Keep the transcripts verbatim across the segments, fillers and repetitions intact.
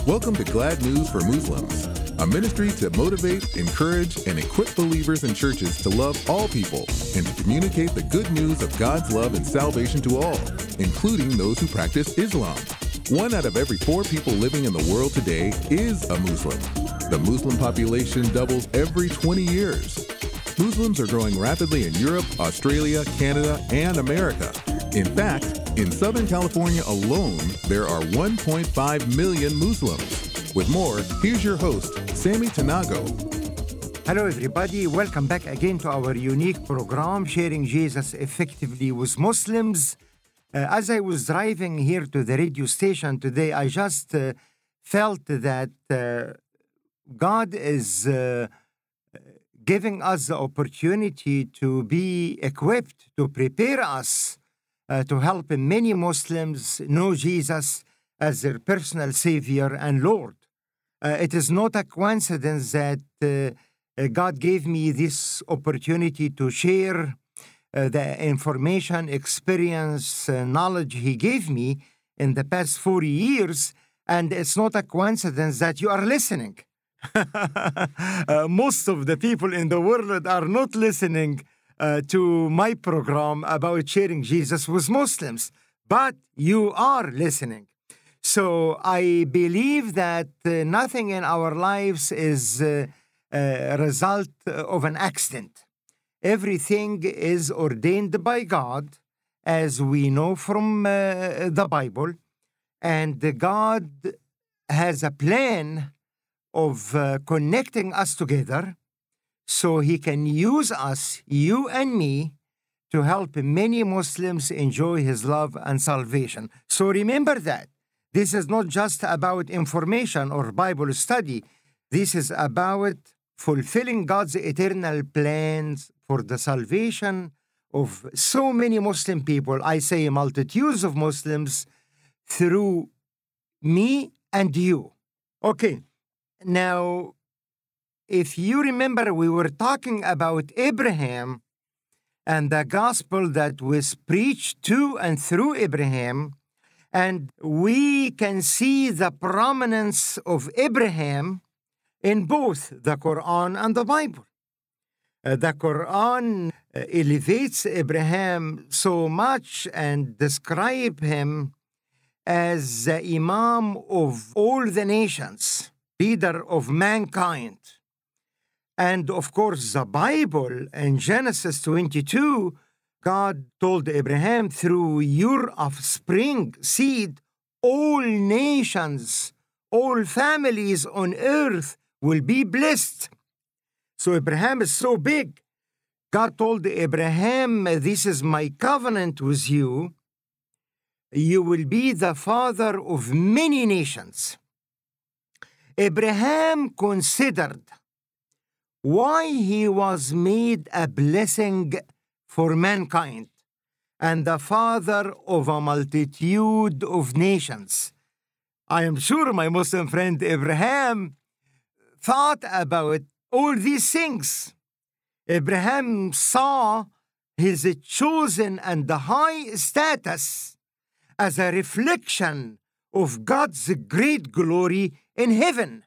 Welcome to Glad News for Muslims, a ministry to motivate, encourage, and equip believers and churches to love all people and to communicate the good news of God's love and salvation to all, including those who practice Islam. One out of every four people living in the world today is a Muslim. The Muslim population doubles every twenty years. Muslims are growing rapidly in Europe, Australia, Canada, and America. In fact, in Southern California alone, there are one point five million Muslims. With more, here's your host, Sammy Tanago. Hello, everybody. Welcome back again to our unique program, Sharing Jesus Effectively with Muslims. Uh, as I was driving here to the radio station today, I just uh, felt that uh, God is uh, giving us the opportunity to be equipped, to prepare us uh, to help many Muslims know Jesus as their personal Savior and Lord. Uh, it is not a coincidence that uh, God gave me this opportunity to share uh, the information, experience, uh, knowledge He gave me in the past forty years, and it's not a coincidence that you are listening. uh, most of the people in the world are not listening uh, to my program about sharing Jesus with Muslims, but you are listening. So I believe that uh, nothing in our lives is uh, a result of an accident. Everything is ordained by God, as we know from uh, the Bible, and God has a plan of uh, connecting us together so He can use us, you and me, to help many Muslims enjoy His love and salvation. So remember that. This is not just about information or Bible study. This is about fulfilling God's eternal plans for the salvation of so many Muslim people, I say multitudes of Muslims, through me and you. Okay. Now, if you remember, we were talking about Abraham and the gospel that was preached to and through Abraham, and we can see the prominence of Abraham in both the Quran and the Bible. Uh, the Quran uh, elevates Abraham so much and describes him as the Imam of all the nations, leader of mankind. And of course, the Bible in Genesis twenty-two, God told Abraham, through your offspring, seed, all nations, all families on earth will be blessed. So Abraham is so big. God told Abraham, this is my covenant with you. You will be the father of many nations. Abraham considered why he was made a blessing for mankind and the father of a multitude of nations. I am sure my Muslim friend Abraham thought about all these things. Abraham saw his chosen and high status as a reflection of God's great glory in heaven.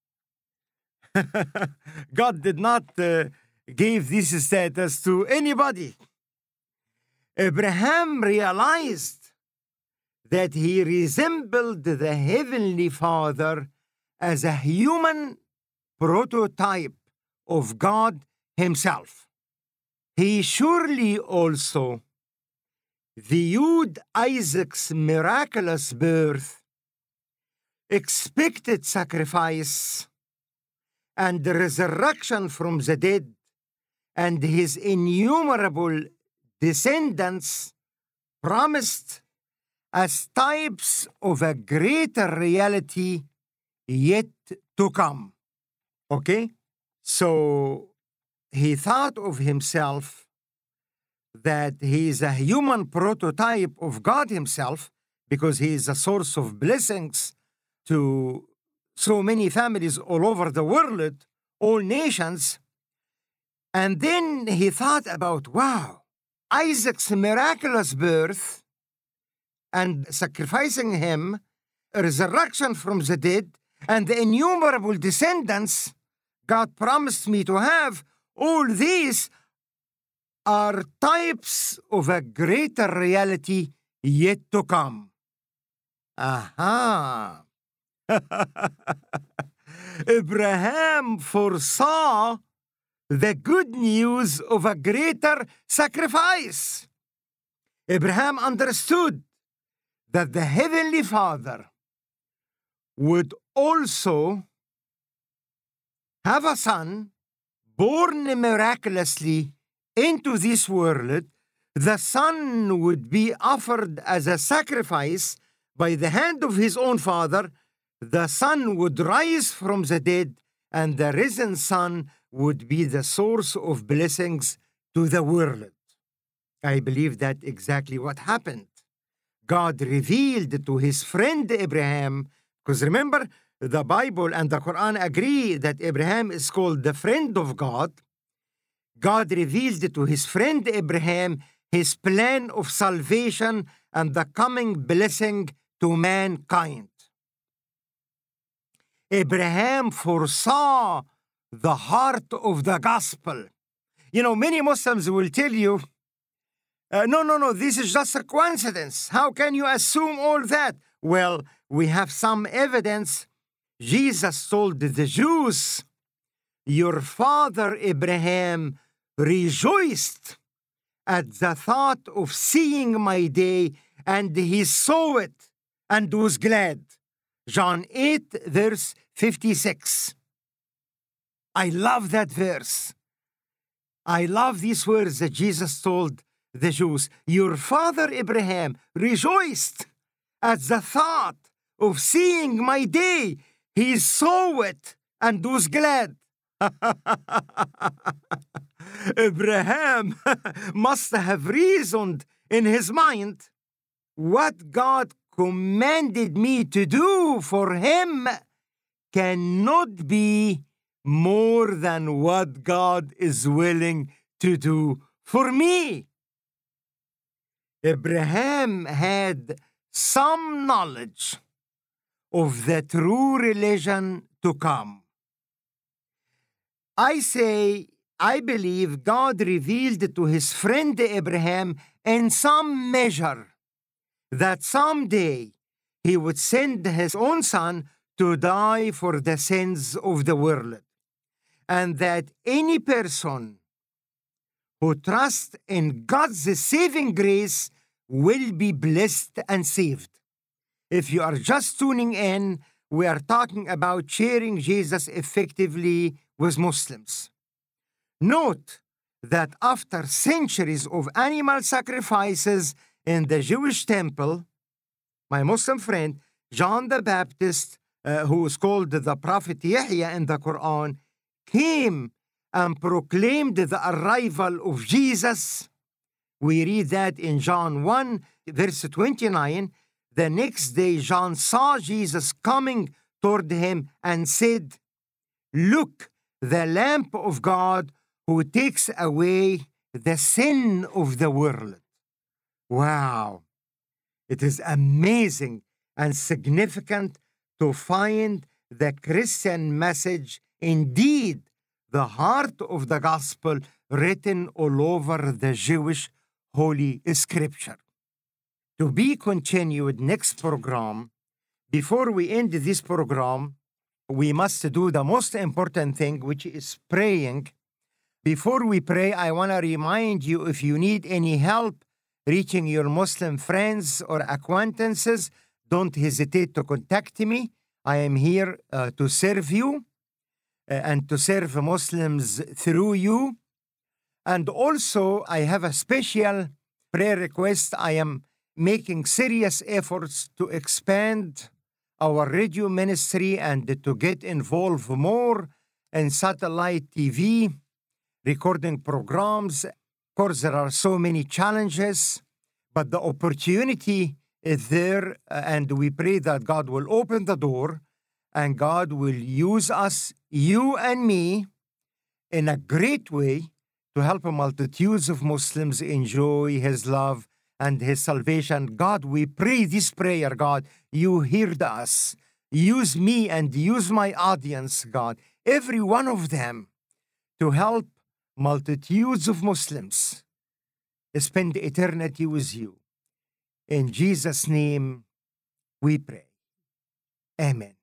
God did not uh, give this status to anybody. Abraham realized that he resembled the Heavenly Father as a human prototype of God Himself. He surely also viewed Isaac's miraculous birth, expected sacrifice, and the resurrection from the dead, and his innumerable descendants promised as types of a greater reality yet to come. Okay? So he thought of himself that he is a human prototype of God Himself because He is a source of blessings to so many families all over the world, all nations. And then he thought about, wow, Isaac's miraculous birth and sacrificing him, resurrection from the dead, and the innumerable descendants God promised me to have, all these are types of a greater reality yet to come. Aha! Abraham foresaw the good news of a greater sacrifice. Abraham understood that the Heavenly Father would also have a son born miraculously into this world. The son would be offered as a sacrifice by the hand of his own father. The son would rise from the dead, and the risen son would be the source of blessings to the world. I believe that's exactly what happened. God revealed to his friend Abraham, because remember, the Bible and the Quran agree that Abraham is called the friend of God. God revealed to his friend Abraham his plan of salvation and the coming blessing to mankind. Abraham foresaw the heart of the gospel. You know, many Muslims will tell you, uh, no, no, no, this is just a coincidence. How can you assume all that? Well, we have some evidence. Jesus told the Jews, your father Abraham rejoiced at the thought of seeing my day, and he saw it and was glad. John eight, verse fifty-six. I love that verse. I love these words that Jesus told the Jews. Your father Abraham rejoiced at the thought of seeing my day. He saw it and was glad. Abraham must have reasoned in his mind, what God commanded me to do for him cannot be more than what God is willing to do for me. Abraham had some knowledge of the true religion to come. I say, I believe God revealed to his friend Abraham in some measure that someday he would send his own son to die for the sins of the world, and that any person who trusts in God's saving grace will be blessed and saved. If you are just tuning in, we are talking about sharing Jesus effectively with Muslims. Note that after centuries of animal sacrifices in the Jewish temple, my Muslim friend John the Baptist, uh, who is called the Prophet Yahya in the Quran, came and proclaimed the arrival of Jesus. We read that in John one, verse twenty-nine. The next day, John saw Jesus coming toward him and said, "Look, the Lamb of God who takes away the sin of the world." Wow. It is amazing and significant to find the Christian message, indeed, the heart of the gospel, written all over the Jewish Holy Scripture. To be continued next program. Before we end this program, we must do the most important thing, which is praying. Before we pray, I want to remind you, if you need any help reaching your Muslim friends or acquaintances, don't hesitate to contact me. I am here uh, to serve you uh, and to serve Muslims through you. And also, I have a special prayer request. I am making serious efforts to expand our radio ministry and to get involved more in satellite T V, recording programs. Of course, there are so many challenges, but the opportunity is there, and we pray that God will open the door and God will use us, you and me, in a great way to help multitudes of Muslims enjoy His love and His salvation. God, we pray this prayer, God. You heard us. use me and use my audience, God, every one of them, to help multitudes of Muslims spend eternity with you. In Jesus' name we pray. Amen.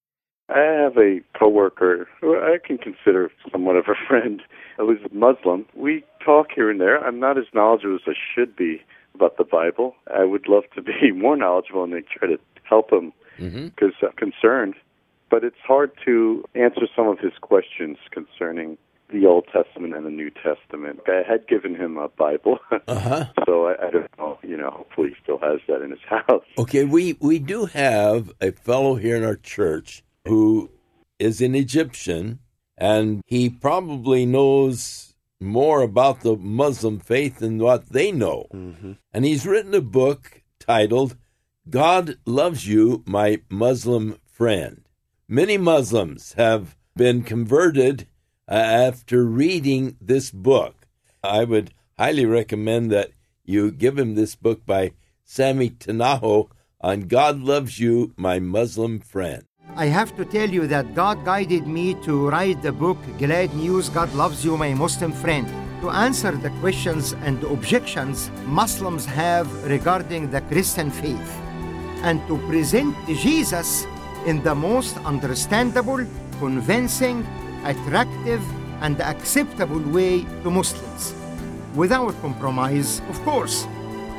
I have a coworker who I can consider somewhat of a friend who's Muslim. We talk here and there. I'm not as knowledgeable as I should be about the Bible. I would love to be more knowledgeable and try to help him because mm-hmm. I'm concerned. But it's hard to answer some of his questions concerning the Old Testament and the New Testament. I had given him a Bible, uh-huh. so I, I don't know, you know, hopefully he still has that in his house. Okay, we, we do have a fellow here in our church who is an Egyptian, and he probably knows more about the Muslim faith than what they know. Mm-hmm. And he's written a book titled, God Loves You, My Muslim Friend. Many Muslims have been converted uh, after reading this book. I would highly recommend that you give him this book by Sammy Tanaho on God Loves You, My Muslim Friend. I have to tell you that God guided me to write the book, Glad News, God Loves You, My Muslim Friend, to answer the questions and objections Muslims have regarding the Christian faith, and to present Jesus in the most understandable, convincing, attractive, and acceptable way to Muslims, without compromise, of course.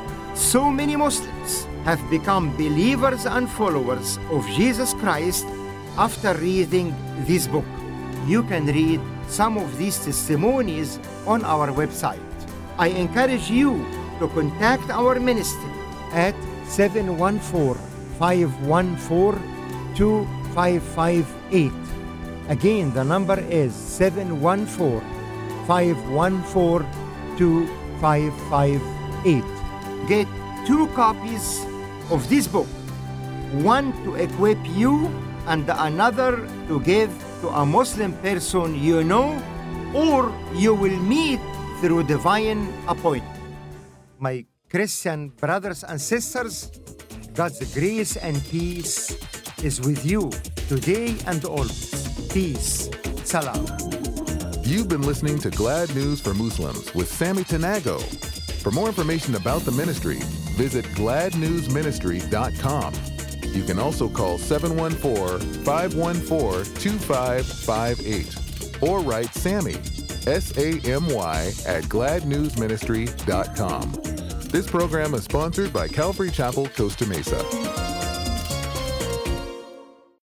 So many Muslims have become believers and followers of Jesus Christ after reading this book. You can read some of these testimonies on our website. I encourage you to contact our ministry at seven one four, five one four, two five five eight. Again, the number is seven one four, five one four, two five five eight. Get two copies of this book, one to equip you and another to give to a Muslim person you know or you will meet through divine appointment. My Christian brothers and sisters, God's grace and peace is with you today and always. Peace. Salam. You've been listening to Glad News for Muslims with Sammy Tanago. For more information about the ministry, visit glad news ministry dot com. You can also call seven one four, five one four, two five five eight or write Sammy, S A M Y, at glad news ministry dot com. This program is sponsored by Calvary Chapel, Costa Mesa.